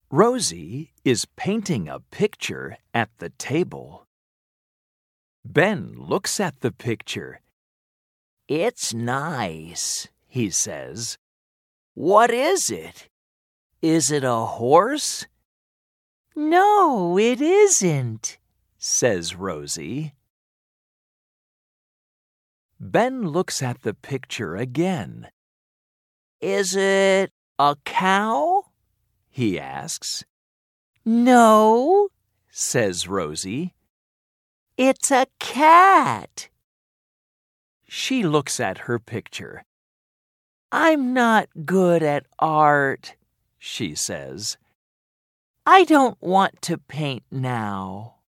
Rosie is painting a picture at the table. Ben looks at the picture. "It's nice," he says. "What is it? Is it a horse?" "No, it isn't," says Rosie. Ben looks at the picture again. "Is it a cow?" he asks. "No," says Rosie. "It's a cat." She looks at her picture. "I'm not good at art," she says. "I don't want to paint now."